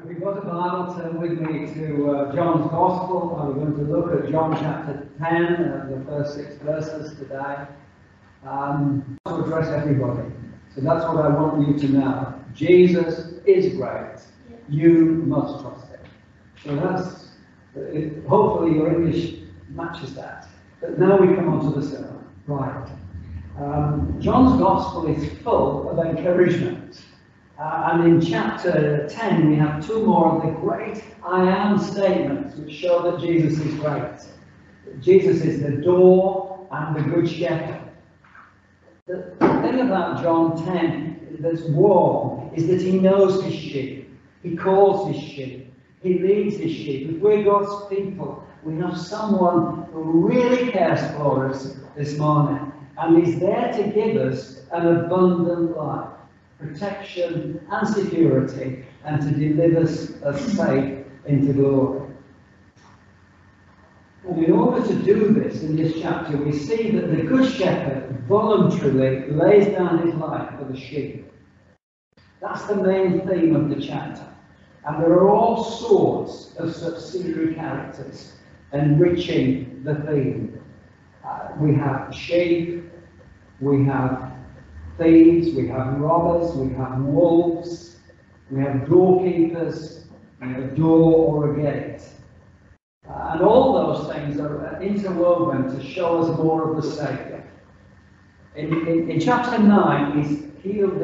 If you've got a Bible, turn with me to John's Gospel. We're going to look at John chapter 10, the first 6 verses today. To address everybody. So that's what I want you to know. Jesus is great. You must trust him. So that's, hopefully your English matches that. But now we come on to the sermon. Right. John's Gospel is full of encouragement. And in chapter 10, we have 2 more of the great I am statements which show that Jesus is great. Jesus is the door and the good shepherd. The thing about John 10 that's warm is that he knows his sheep. He calls his sheep. He leads his sheep. If we're God's people, we have someone who really cares for us this morning and is there to give us an abundant life. Protection and security, and to deliver us safe into glory. And in order to do this in this chapter, we see that the Good Shepherd voluntarily lays down his life for the sheep. That's the main theme of the chapter. And there are all sorts of subsidiary characters enriching the theme. We have sheep, we have thieves, we have robbers, we have wolves, we have doorkeepers, we have a door or a gate. And all those things are interwoven to show us more of the Saviour. In chapter 9, he's healed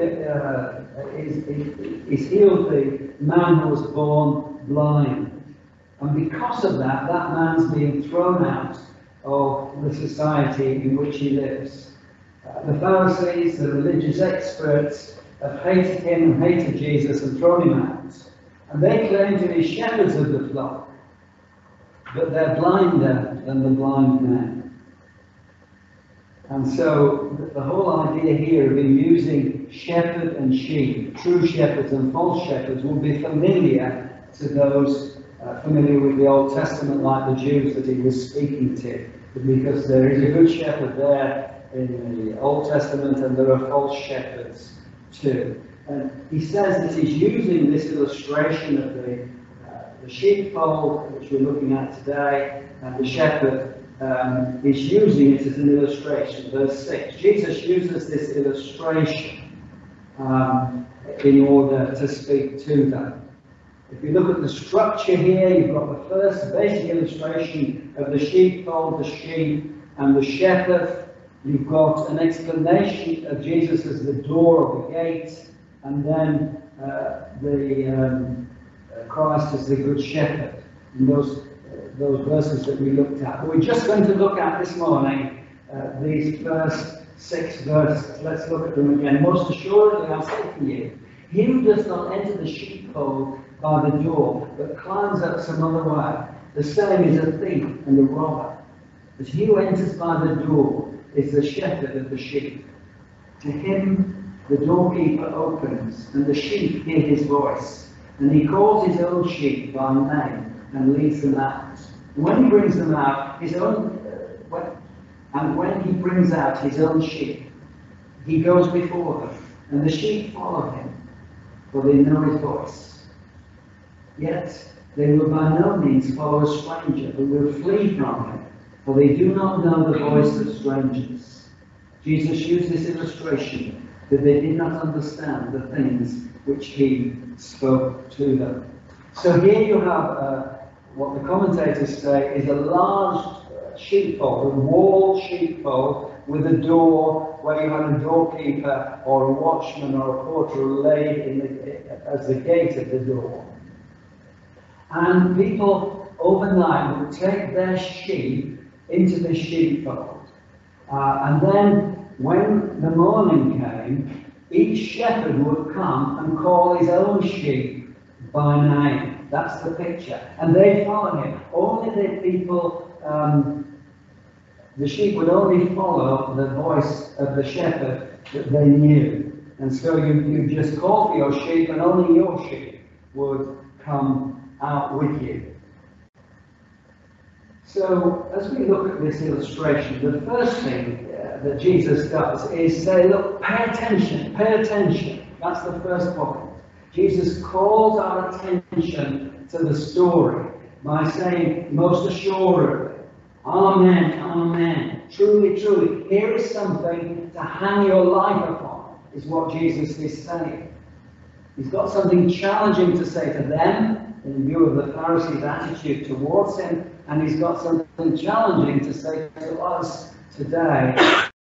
the man who was born blind. And because of that, that man's being thrown out of the society in which he lives. The Pharisees, the religious experts, have hated him and hated Jesus and thrown him out. And they claim to be shepherds of the flock, but they're blinder than the blind men. And so the whole idea here of him using shepherd and sheep, true shepherds and false shepherds, will be familiar to those familiar with the Old Testament, like the Jews that he was speaking to, because there is a good shepherd there in the Old Testament, and there are false shepherds too. And he says that he's using this illustration of the sheepfold, which we're looking at today, and the shepherd, is using it as an illustration. Verse 6. Jesus uses this illustration in order to speak to them. If you look at the structure here, you've got the first basic illustration of the sheepfold, the sheep, and the shepherd. You've got an explanation of Jesus as the door of the gate, and then Christ as the good shepherd. In those verses that we looked at. But we're just going to look at this morning these first 6 verses. Let's look at them again. Most assuredly, I say to you, he who does not enter the sheepfold by the door, but climbs up some other way, the same is a thief and a robber. But he who enters by the door is the shepherd of the sheep. To him the doorkeeper opens, and the sheep hear his voice, and he calls his own sheep by name and leads them out. And when he brings them out, when he brings out his own sheep, he goes before them, and the sheep follow him, for they know his voice. Yet they will by no means follow a stranger, but will flee from him, for they do not know the voice of strangers. Jesus used this illustration that they did not understand the things which he spoke to them. So here you have what the commentators say is a large sheepfold, a walled sheepfold with a door where you had a doorkeeper or a watchman or a porter laid as the gate of the door. And people overnight would take their sheep into the sheepfold. And then when the morning came, each shepherd would come and call his own sheep by name. That's the picture. And they'd follow him. Only the people, the sheep would only follow the voice of the shepherd that they knew. And so you just call for your sheep, and only your sheep would come out with you. So, as we look at this illustration, the first thing that Jesus does is say, look, pay attention. That's the first point. Jesus calls our attention to the story by saying most assuredly, Amen, amen, truly, truly, here is something to hang your life upon, is what Jesus is saying. He's got something challenging to say to them in view of the Pharisees' attitude towards him, and he's got something challenging to say to us today.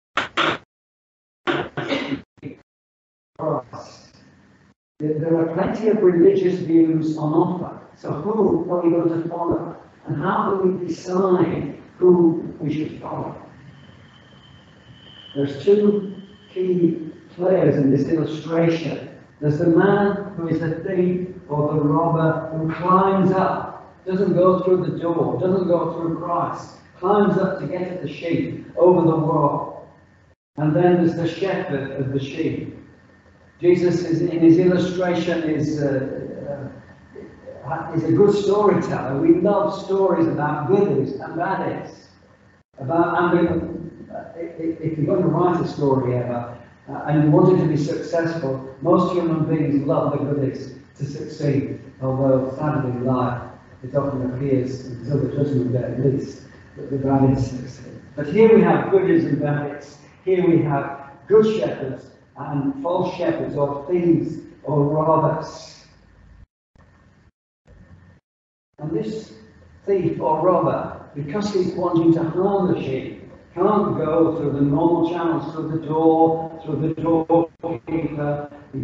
There are plenty of religious views on offer. So who are we going to follow? And how do we decide who we should follow? There's two key players in this illustration. There's the man who is the thief or the robber who climbs up, doesn't go through the door, doesn't go through Christ, climbs up to get at the sheep over the wall. And then there's the shepherd of the sheep. Jesus, in his illustration, is a good storyteller. We love stories about goodies and baddies. If you're going to write a story ever, and you want it to be successful, most human beings love the goodies to succeed. Although, sadly, in life, it often appears, until the judgment day at least, that the baddies succeed. But here we have goodies and baddies. Here we have good shepherds and false shepherds, or thieves, or robbers. And this thief or robber, because he's wanting to harm the sheep, can't go through the normal channels, through the doorkeeper. He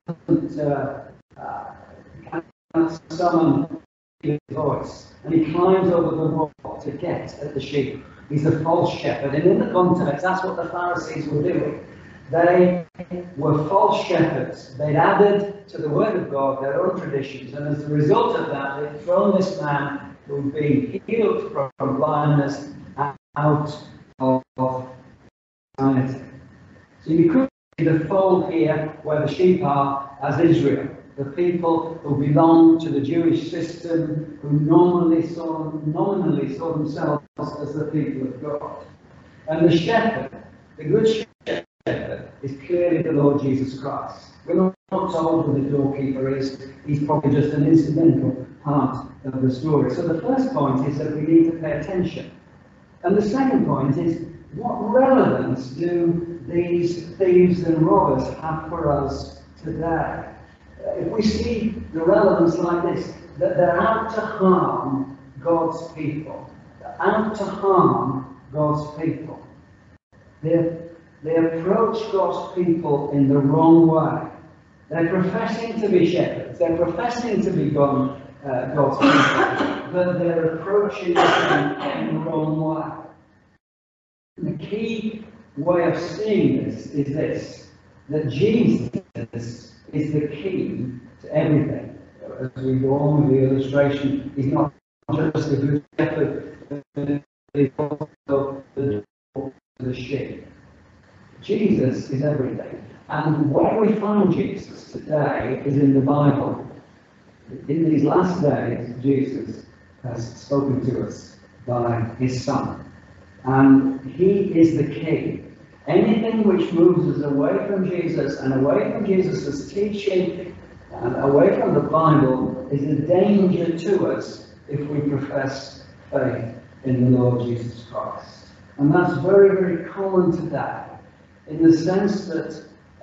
cannot summon his voice, and he climbs over the wall to get at the sheep. He's a false shepherd, and in the context, that's what the Pharisees were doing. They were false shepherds. They'd added to the word of God their own traditions, and as a result of that, they'd thrown this man who'd been healed from blindness out of society. So you could see the fold here where the sheep are as Israel, the people who belong to the Jewish system, who nominally saw themselves as the people of God. And the shepherd, the good shepherd, is clearly the Lord Jesus Christ. We're not told who the doorkeeper is. He's probably just an incidental part of the story. So the first point is that we need to pay attention. And the second point is, what relevance do these thieves and robbers have for us today? If we see the relevance like this, that they're out to harm God's people. They're out to harm God's people. They approach God's people in the wrong way. They're professing to be shepherds. They're professing to be God's people, but they're approaching them in the wrong way. And the key way of seeing this is this, that Jesus is the key to everything. As we go on with the illustration, he's not just a good shepherd, but he's also the sheep. Jesus is everything. And where we find Jesus today is in the Bible. In these last days, Jesus has spoken to us by his Son. And he is the key. Anything which moves us away from Jesus and away from Jesus' teaching and away from the Bible is a danger to us if we profess faith in the Lord Jesus Christ. And that's very, very common today, in the sense that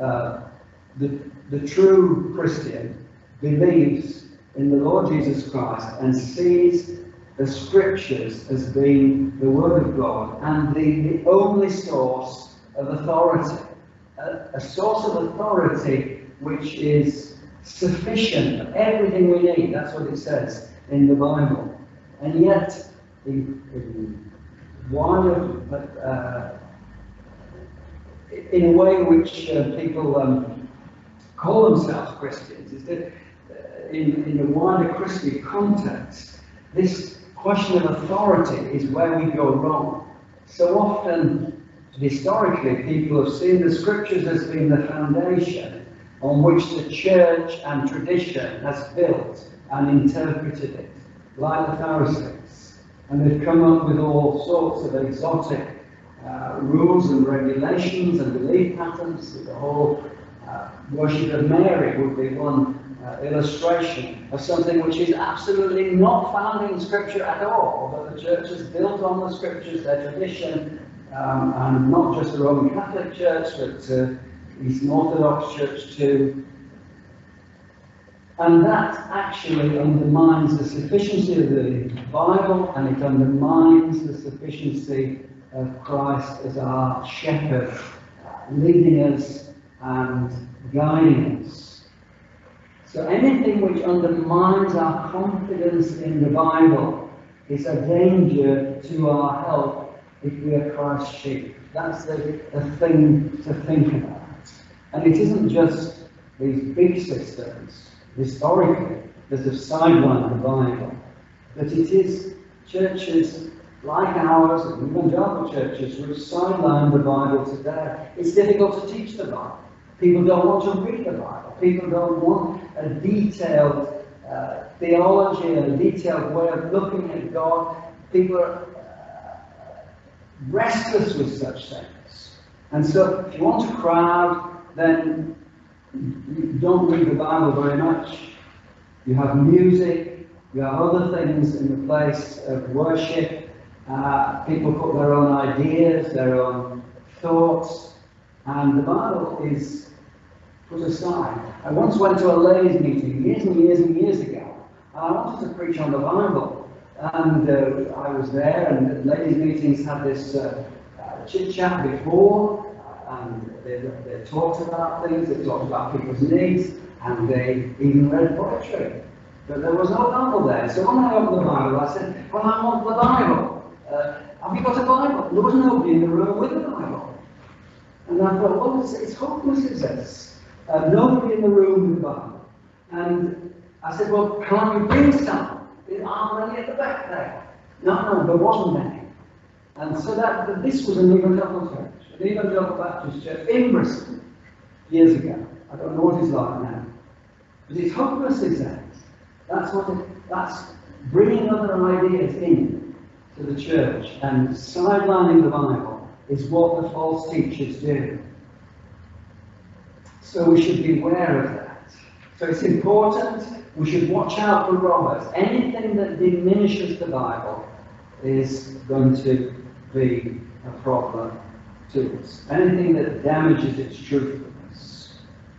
the true Christian believes in the Lord Jesus Christ and sees the Scriptures as being the Word of God and the only source of authority. A source of authority which is sufficient for everything we need. That's what it says in the Bible. And yet, in a way which people call themselves Christians, is that in a wider Christian context, this question of authority is where we go wrong. So often, historically, people have seen the Scriptures as being the foundation on which the church and tradition has built and interpreted it, like the Pharisees. And they've come up with all sorts of exotic rules and regulations and belief patterns. The whole worship of Mary would be one illustration of something which is absolutely not found in Scripture at all, but the church is built on the Scriptures, their tradition, and not just the Roman Catholic Church, but Eastern Orthodox Church too. And that actually undermines the sufficiency of the Bible, and it undermines the sufficiency of Christ as our shepherd, leading us and guiding us. So anything which undermines our confidence in the Bible is a danger to our health if we are Christ's sheep. That's the thing to think about. And it isn't just these big systems, historically, that have sidelined the Bible, but it is churches like ours, evangelical churches, which sideline the Bible today. It's difficult to teach the Bible. People don't want to read the Bible. People don't want a detailed theology and a detailed way of looking at God. People are restless with such things. And so, if you want a crowd, then you don't read the Bible very much. You have music, you have other things in the place of worship. People put their own ideas, their own thoughts, and the Bible is put aside. I once went to a ladies' meeting years and years and years ago, and I wanted to preach on the Bible. And I was there, and the ladies' meetings had this chit-chat before, and they talked about things, they talked about people's needs, and they even read poetry. But there was no Bible there. So when I opened the Bible, I said, well, I want the Bible. Have you got a Bible? There was nobody in the room with a Bible. And I thought, well, it's hopeless, is this? Nobody in the room with a Bible. And I said, well, can't you bring some? Aren't there any at the back there? No, there wasn't any. And so this was an evangelical church, an evangelical Baptist church in Bristol, years ago. I don't know what it's like now. But it's hopeless, is that? That's bringing other ideas in to the church, and sidelining the Bible is what the false teachers do. So we should be aware of that. So it's important. We should watch out for robbers. Anything that diminishes the Bible is going to be a problem to us. Anything that damages its truthfulness.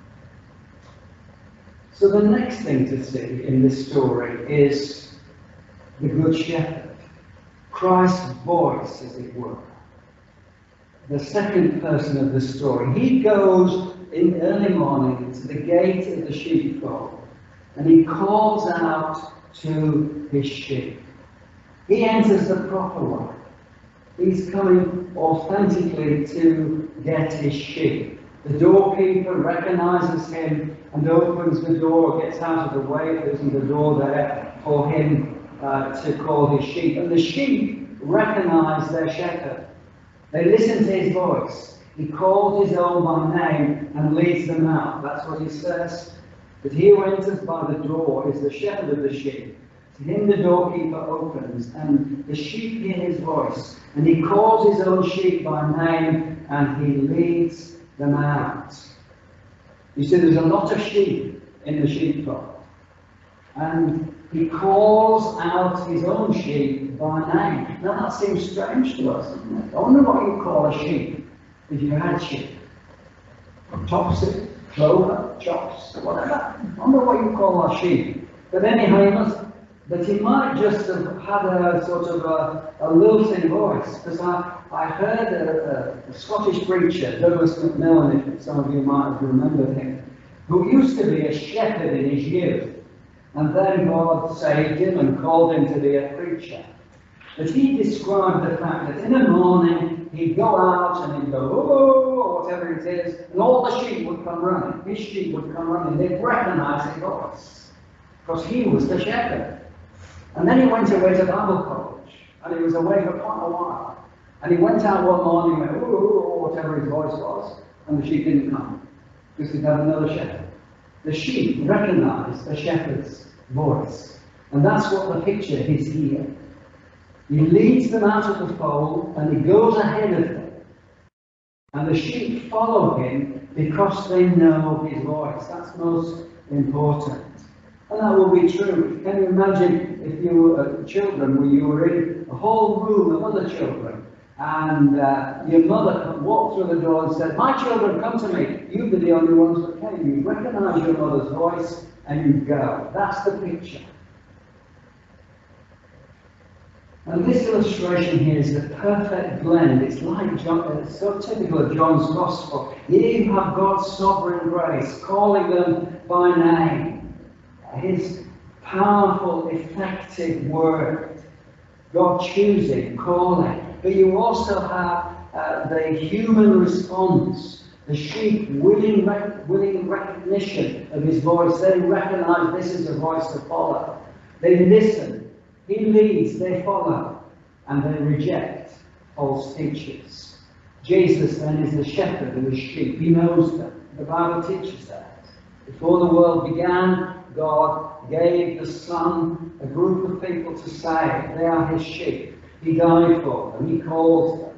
So the next thing to see in this story is the Good Shepherd. Christ's voice, as it were. The second person of the story. He goes in early morning to the gate of the sheepfold, and he calls out to his sheep. He enters the proper way. He's coming authentically to get his sheep. The doorkeeper recognizes him and opens the door, gets out of the way. There isn't a door there for him to call his sheep. And the sheep recognize their shepherd. They listen to his voice. He calls his own by name and leads them out. That's what he says. But he who enters by the door is the shepherd of the sheep. To him the doorkeeper opens, and the sheep hear his voice. And he calls his own sheep by name, and he leads them out. You see, there's a lot of sheep in the sheepfold. And he calls out his own sheep by name. Now that seems strange to us, doesn't it? I wonder what you call a sheep if you had sheep. Topsy, clover, chops, whatever. I wonder what you call a sheep. But anyhow, he might just have had a sort of a lilting voice, because I heard a Scottish preacher, Douglas Macmillan, if some of you might have remembered him, who used to be a shepherd in his youth, and then God saved him and called him to be a preacher. But he described the fact that in the morning he'd go out and he'd go, oh, or whatever it is, and all the sheep would come running. His sheep would come running. They'd recognize his voice, because he was the shepherd. And then he went away to Bible college, and he was away for quite a while. And he went out one morning and went, or whatever his voice was, and the sheep didn't come, because he'd have another shepherd. The sheep recognized the shepherd's voice. And that's what the picture is here. He leads them out of the fold, and he goes ahead of them. And the sheep follow him because they know his voice. That's most important. And that will be true. Can you imagine if you were children, where you were in a whole room of other children, and your mother walked through the door and said, "My children, come to me." You'd be the only ones that came. You'd recognise your mother's voice and you'd go. That's the picture. And this illustration here is the perfect blend. It's like John, it's so typical of John's Gospel. Here you have God's sovereign grace, calling them by name. His powerful, effective word. God choosing, calling. But you also have the human response. The sheep willing recognition of his voice. They recognize this is a voice to follow. They listen. He leads, they follow, and they reject false teachers. Jesus then is the shepherd of the sheep. He knows them. The Bible teaches that. Before the world began, God gave the Son a group of people to save. They are his sheep. He died for them. He calls them.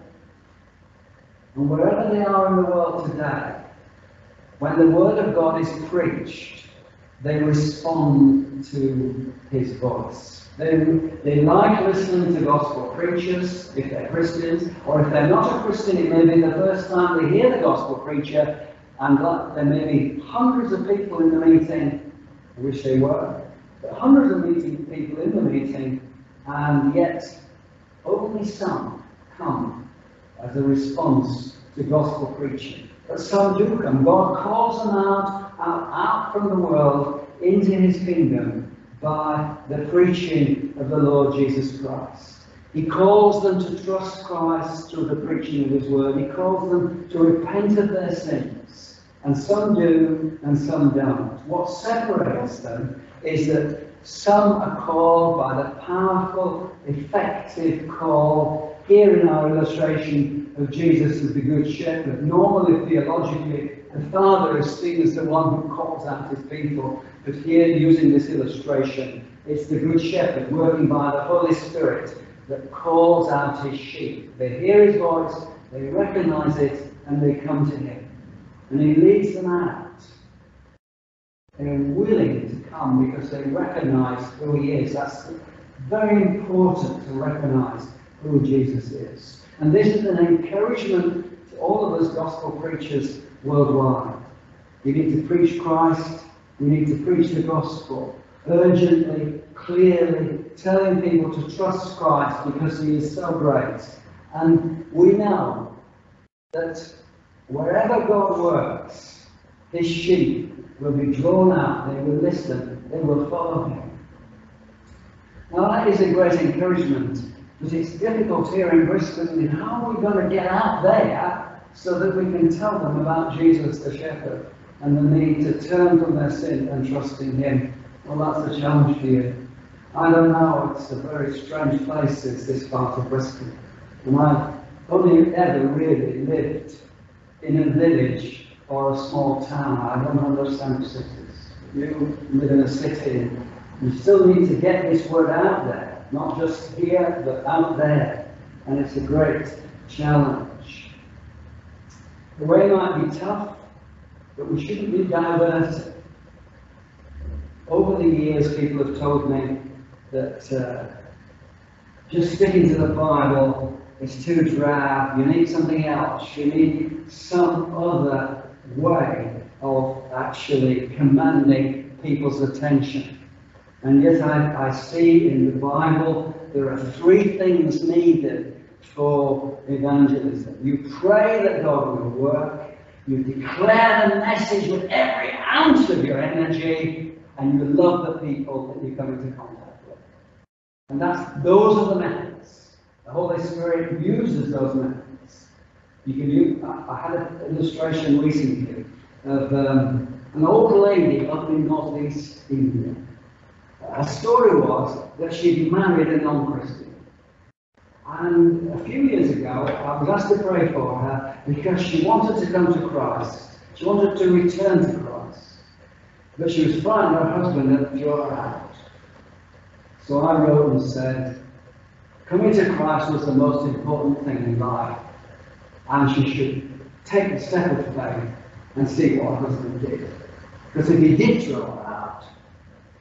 And wherever they are in the world today, when the Word of God is preached, they respond to his voice. They like listening to gospel preachers, if they're Christians, or if they're not a Christian, it may be the first time they hear the gospel preacher, and there may be hundreds of people in the meeting, I wish they were, but hundreds of people in the meeting, and yet only some come as a response to gospel preaching. But some do come. God calls them out from the world into his kingdom by the preaching of the Lord Jesus Christ. He calls them to trust Christ through the preaching of his word. He calls them to repent of their sins. And some do, and some don't. What separates them is that some are called by the powerful, effective call. Here in our illustration of Jesus as the Good Shepherd, normally theologically, the Father is seen as the one who calls out his people. But here, using this illustration, it's the Good Shepherd working by the Holy Spirit that calls out his sheep. They hear his voice, they recognize it, and they come to him. And he leads them out. They are willing to come because they recognize who he is. That's very important to recognize who Jesus is. And this is an encouragement to all of us gospel preachers worldwide. We need to preach Christ. We need to preach the gospel urgently, clearly, telling people to trust Christ because he is so great. And we know that wherever God works, his sheep will be drawn out, they will listen, they will follow him. Now that is a great encouragement, but it's difficult here in Bristol. And how are we going to get out there so that we can tell them about Jesus the shepherd and the need to turn from their sin and trust in him? Well, that's a challenge for you. I don't know, it's a very strange place, this part of Bristol. And I've only ever really lived in a village or a small town. I don't understand cities. You live in a city, you still need to get this word out there, not just here, but out there. And it's a great challenge. The way might be tough, but we shouldn't be diverted. Over the years, people have told me that just sticking to the Bible is too drab. You need something else. You need some other way of actually commanding people's attention. And yet I see in the Bible there are three things needed for evangelism. You pray that God will work. You declare the message with every ounce of your energy. And you love the people that you come into contact with. And those are the methods. The Holy Spirit uses those methods. I had an illustration recently of an old lady up in northeast India. Her story was that she'd married a non-Christian. And a few years ago, I was asked to pray for her because she wanted to come to Christ. She wanted to return to Christ. But she was frightened her husband had thrown her out. So I wrote and said, coming to Christ was the most important thing in life. And she should take the step of faith and see what her husband did. Because if he did throw her out,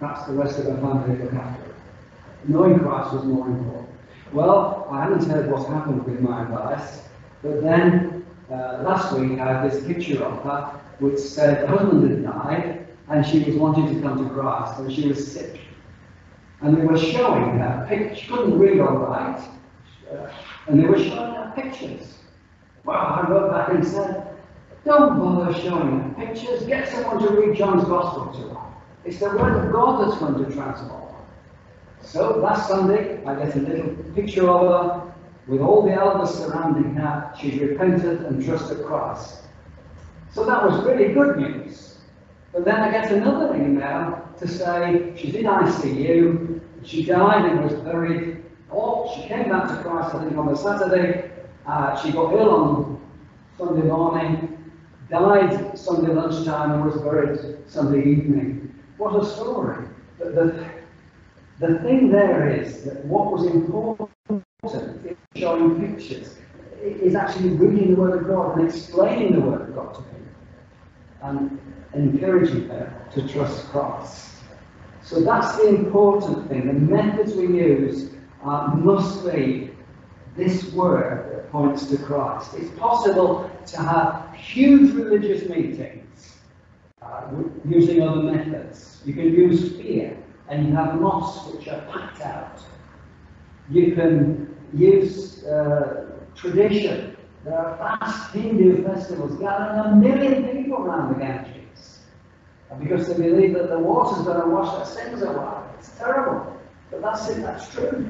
perhaps the rest of her family look after her. Knowing Christ was more important. Well, I hadn't heard what happened with my advice, but then last week I had this picture of her which said her husband had died and she was wanting to come to Christ and she was sick. And they were showing her pictures. She couldn't read all right. And they were showing her pictures. Well, I wrote back and said, don't bother showing her pictures. Get someone to read John's Gospel to her. It's the Word of God that's going to transform her. So last Sunday, I get a little picture of her with all the elders surrounding her. She's repented and trusted Christ. So that was really good news. But then I get another email to say she's in ICU, she died and was buried. Oh, she came back to Christ, I think, on a Saturday. She got ill on Sunday morning, died Sunday lunchtime, and was buried Sunday evening. What a story. But the thing there is that what was important in showing pictures is actually reading the Word of God and explaining the Word of God to people and encouraging them to trust Christ. So that's the important thing. The methods we use must be this Word that points to Christ. It's possible to have huge religious meetings using other methods. You can use fear, and you have mosques which are packed out. You can use tradition. There are vast Hindu festivals gathering 1 million people around the Ganges because they believe that the water's going to wash their sins away. It's terrible, but that's it, that's true.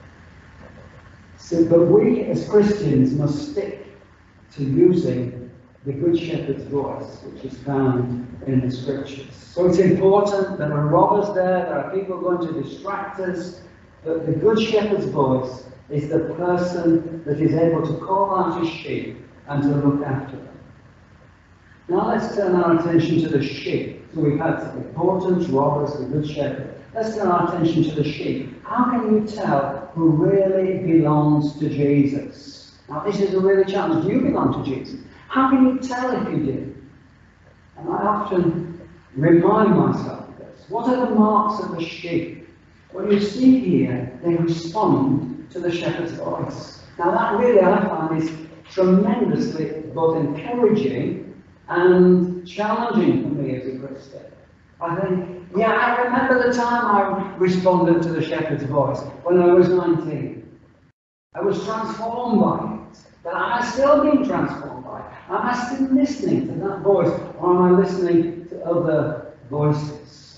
So, but we as Christians must stick to using the Good Shepherd's voice, which is found in the Scriptures. So it's important. There are robbers there are people going to distract us, but the Good Shepherd's voice is the person that is able to call out his sheep and to look after them. Now let's turn our attention to the sheep. So we've had the importance, robbers, the Good Shepherd. Let's turn our attention to the sheep. How can you tell who really belongs to Jesus? Now this is a really challenge. Do you belong to Jesus? How can you tell if you do? And I often remind myself of this. What are the marks of the sheep? Well, you see here, they respond to the shepherd's voice. Now that really, I find, is tremendously both encouraging and challenging for me as a Christian. I think, yeah, I remember the time I responded to the shepherd's voice when I was 19. I was transformed by it. But am I still being transformed by it? Am I still listening to that voice, or am I listening to other voices?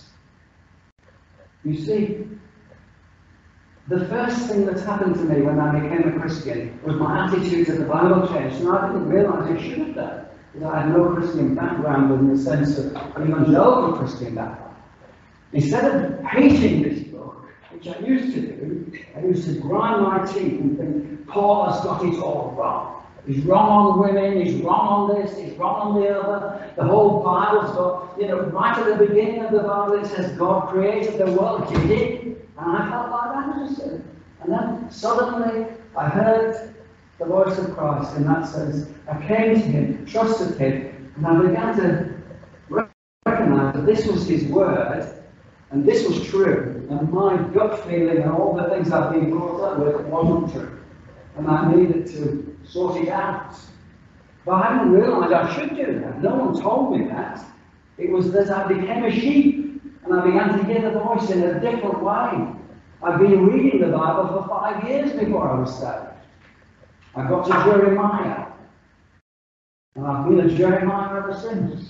You see, the first thing that happened to me when I became a Christian was my attitude to the Bible changed, and I didn't realise I should have done, because I had no Christian background in the sense of an evangelical Christian background. Instead of hating this book, which I used to do, I used to grind my teeth and think, Paul has got it all wrong. He's wrong on women, he's wrong on this, he's wrong on the other. The whole Bible's got, right at the beginning of the Bible it says God created the world, he did. And I felt like that was just it. And then suddenly I heard the voice of Christ in that sense. I came to him, trusted him, and I began to recognize that this was his word, and this was true, and my gut feeling and all the things I've been brought up with wasn't true. And I needed to sort it out. But I hadn't realized I should do that. No one told me that. It was that I became a sheep, and I began to hear the voice in a different way. I've been reading the Bible for 5 years before I was saved. I got to Jeremiah, and I've been a Jeremiah ever since.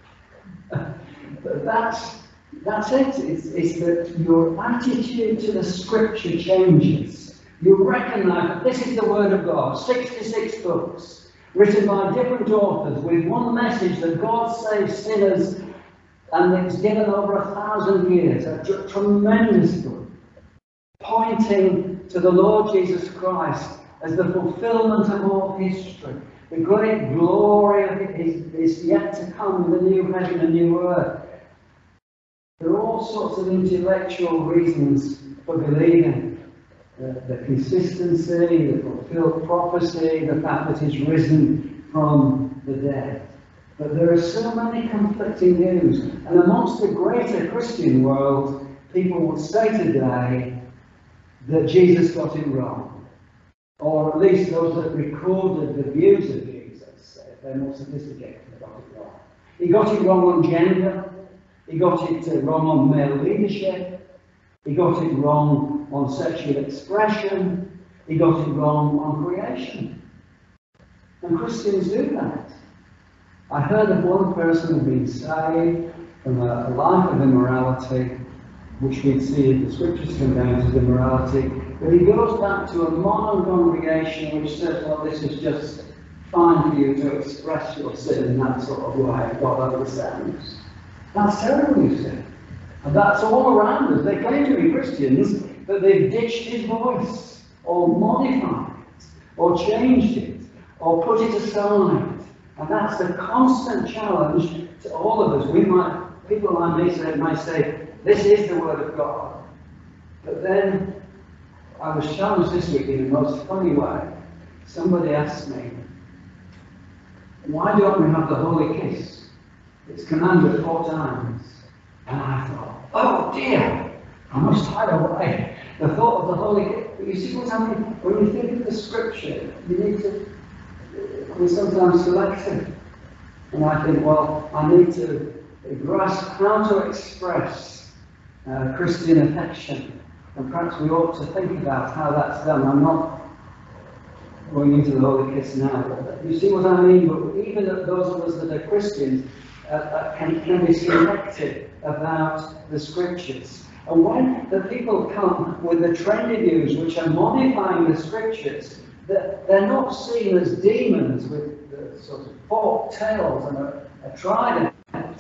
But that's it. It's that your attitude to the Scripture changes. You recognize that this is the Word of God, 66 books, written by different authors, with one message that God saves sinners, and it's given over 1,000 years. A tremendous book, pointing to the Lord Jesus Christ as the fulfillment of all history. The great glory of it is yet to come, the new heaven and new earth. There are all sorts of intellectual reasons for believing. The consistency, the fulfilled prophecy, the fact that he's risen from the dead. But there are so many conflicting views. And amongst the greater Christian world, people would say today that Jesus got it wrong. Or at least those that recorded the views of Jesus, if they're more sophisticated, got it wrong. He got it wrong on gender. He got it wrong on male leadership. He got it wrong on sexual expression. He got it wrong on creation. And Christians do that. I heard of one person who'd been saved from a life of immorality, which we'd see in the scriptures condemns as immorality, but he goes back to a modern congregation which says, well, this is just fine for you to express your sin in that sort of way. God understands. That's terrible, you see. And that's all around us. They claim to be Christians, but they've ditched his voice, or modified it, or changed it, or put it aside. And that's a constant challenge to all of us. People like me might say, this is the Word of God. But then, I was challenged this week in the most funny way. Somebody asked me, why don't we have the holy kiss? It's commanded 4 times. And I thought, oh dear, I must hide away the thought of the holy kiss. But you see what I mean? When you think of the scripture, you need to, we're sometimes selective. And I think, well, I need to grasp how to express Christian affection. And perhaps we ought to think about how that's done. I'm not going into the holy kiss now. But you see what I mean? But even those of us that are Christians can be selective about the scriptures. And when the people come with the trendy views which are modifying the scriptures, they're not seen as demons with the sort of forked tails and a trident.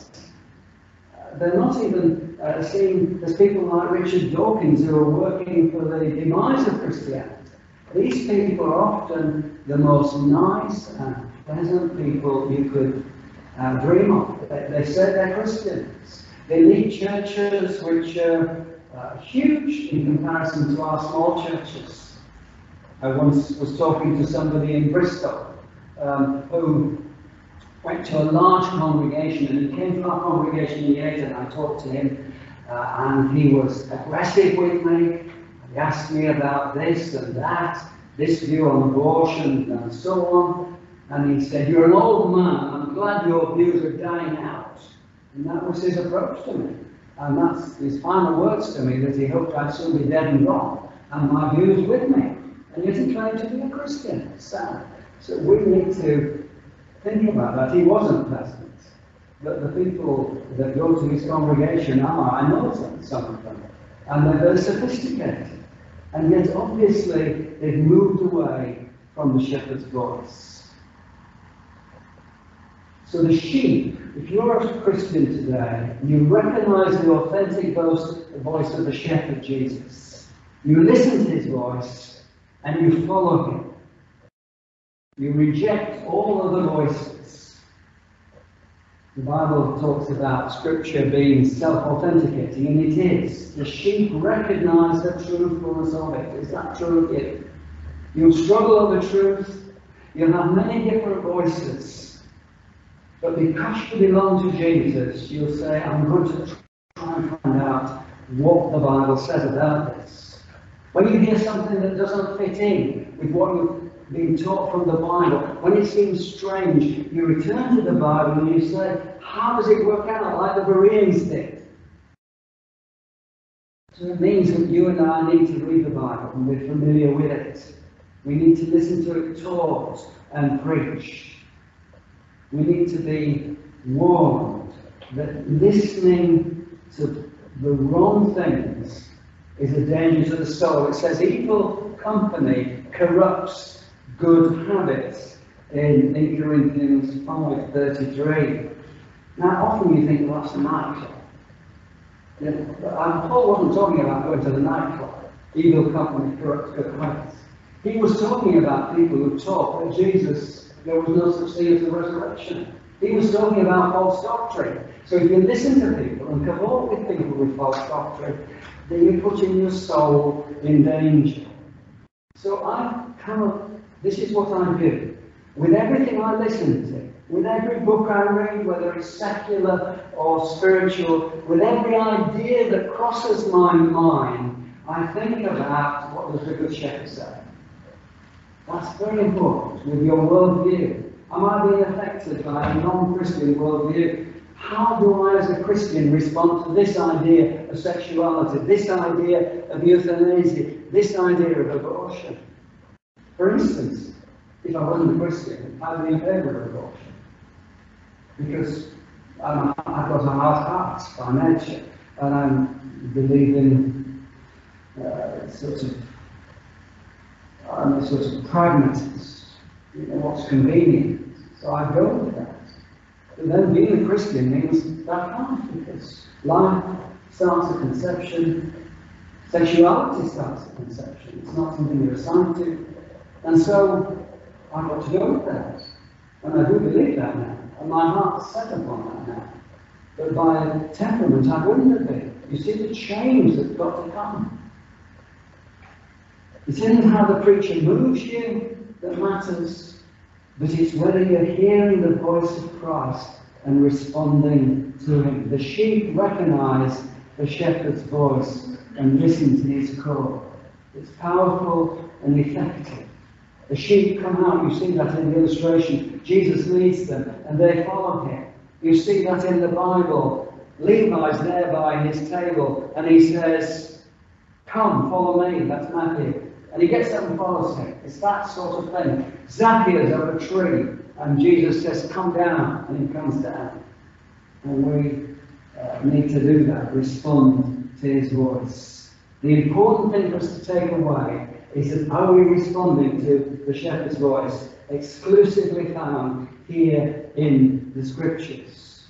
They're not even seen as people like Richard Dawkins who are working for the demise of Christianity. These people are often the most nice and pleasant people you could dream of. They say they're Christians. They lead churches which are huge in comparison to our small churches. I once was talking to somebody in Bristol who went to a large congregation, and he came to our congregation in Yeat, and I talked to him, and he was aggressive with me. He asked me about this and that, this view on abortion and so on. And he said, you're an old man, I'm glad your views are dying out. And that was his approach to me. And that's his final words to me, that he hoped I'd soon be dead and gone, and my views with me. And yet he claimed to be a Christian. It's sad. So we need to think about that. He wasn't pleasant. But the people that go to his congregation are, I know some of them, and they're very sophisticated. And yet obviously they've moved away from the shepherd's voice. So the sheep, if you're a Christian today, you recognize the authentic voice of the shepherd Jesus. You listen to his voice and you follow him. You reject all other voices. The Bible talks about Scripture being self-authenticating, and it is. The sheep recognize the truthfulness of it. Is that true of you? You'll struggle over truth. You'll have many different voices. But because you belong to Jesus, you'll say, I'm going to try and find out what the Bible says about this. When you hear something that doesn't fit in with what you've been taught from the Bible, when it seems strange, you return to the Bible and you say, how does it work out, like the Bereans did? So it means that you and I need to read the Bible and we're familiar with it. We need to listen to it taught and preached. We need to be warned that listening to the wrong things is a danger to the soul. It says evil company corrupts good habits in Corinthians 5:33. Now often you think, well, that's a nightclub. Paul wasn't talking about going to the nightclub. Evil company corrupts good habits. He was talking about people who taught that there was no such thing as the resurrection. He was talking about false doctrine. So if you listen to people and cavort with people with false doctrine, then you're putting your soul in danger. So this is what I do. With everything I listen to, with every book I read, whether it's secular or spiritual, with every idea that crosses my mind, I think about what does the Good Shepherd say. That's very important with your worldview. Am I being affected by a non-Christian worldview? How do I, as a Christian, respond to this idea of sexuality, this idea of euthanasia, this idea of abortion? For instance, if I wasn't a Christian, I'd be in favour of abortion. Because I've got a hard heart by nature, and I believe in I'm a sort of pragmatist, what's convenient. So I go with that. But then being a Christian means that can't, because life starts at conception, sexuality starts at conception. It's not something you're assigned to. And so I've got to go with that. And I do believe that now. And my heart's set upon that now. But by temperament, I wouldn't have been. You see the change that's got to come. It isn't how the preacher moves you that matters, but it's whether you're hearing the voice of Christ and responding to him. The sheep recognize the shepherd's voice and listen to his call. It's powerful and effective. The sheep come out, you see that in the illustration. Jesus leads them and they follow him. You see that in the Bible. Levi's there by his table and he says, "Come, follow me." That's Matthew. And he gets up and follows him. It's that sort of thing. Zacchaeus up a tree and Jesus says, "Come down," and he comes down. And we need to do that, respond to his voice. The important thing for us to take away is that are we responding to the shepherd's voice, exclusively found here in the Scriptures?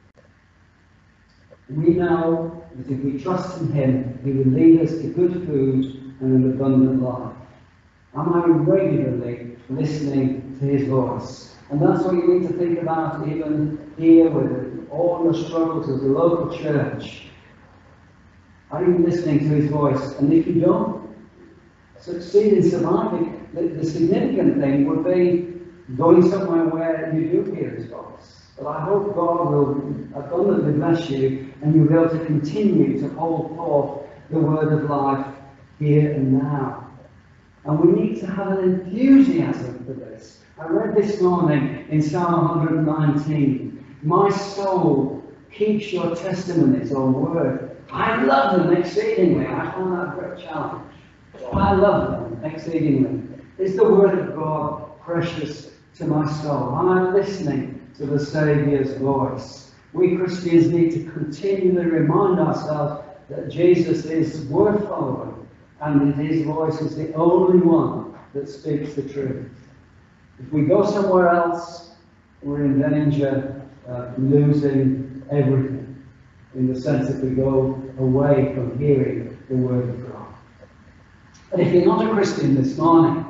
We know that if we trust in him, he will lead us to good food and an abundant life. Am I regularly listening to his voice? And that's what you need to think about even here with all your struggles as a local church. Are you listening to his voice? And if you don't succeed in surviving, the significant thing would be going somewhere where you do hear his voice. But I hope God will abundantly bless you and you'll be able to continue to hold forth the word of life here and now. And we need to have an enthusiasm for this. I read this morning in Psalm 119, "My soul keeps your testimonies," or word. I love them exceedingly. I find that a great challenge. I love them exceedingly. Is the word of God precious to my soul? Am I listening to the Saviour's voice? We Christians need to continually remind ourselves that Jesus is worth following and that his voice is the only one that speaks the truth. If we go somewhere else, we're in danger of losing everything, in the sense that we go away from hearing the word of God. And if you're not a Christian this morning,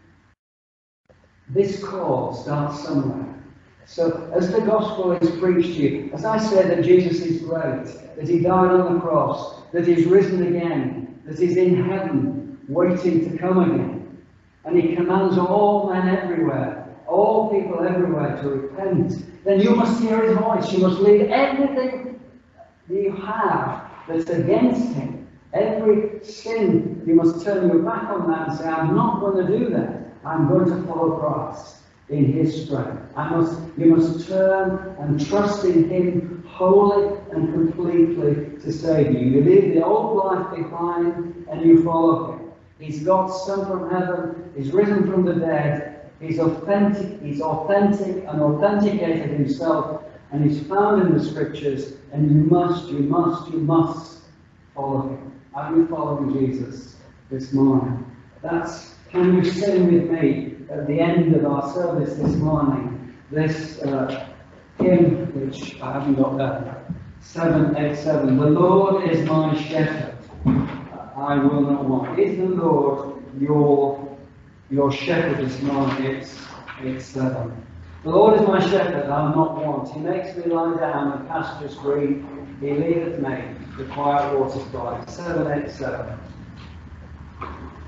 this call starts somewhere. So as the gospel is preached to you, as I say that Jesus is great, that he died on the cross, that he's risen again, that he's in heaven, waiting to come again, and he commands all men everywhere, all people everywhere to repent, then you must hear his voice. You must leave everything that you have that's against him. Every sin, you must turn your back on that and say, "I'm not going to do that. I'm going to follow Christ in his strength." You must turn and trust in him wholly and completely to save you. You leave the old life behind and you follow him. He's God's Son from heaven. He's risen from the dead. He's authentic and authenticated himself, and he's found in the Scriptures, and you must follow him. Are you following Jesus this morning? Can you sing with me at the end of our service this morning this hymn, which I haven't got there, 787. The Lord is my shepherd, I will not want. Is the Lord your shepherd this morning? It's the Lord is my shepherd, I will not want. He makes me lie down in pastures green. He leadeth me to quiet waters by. 787.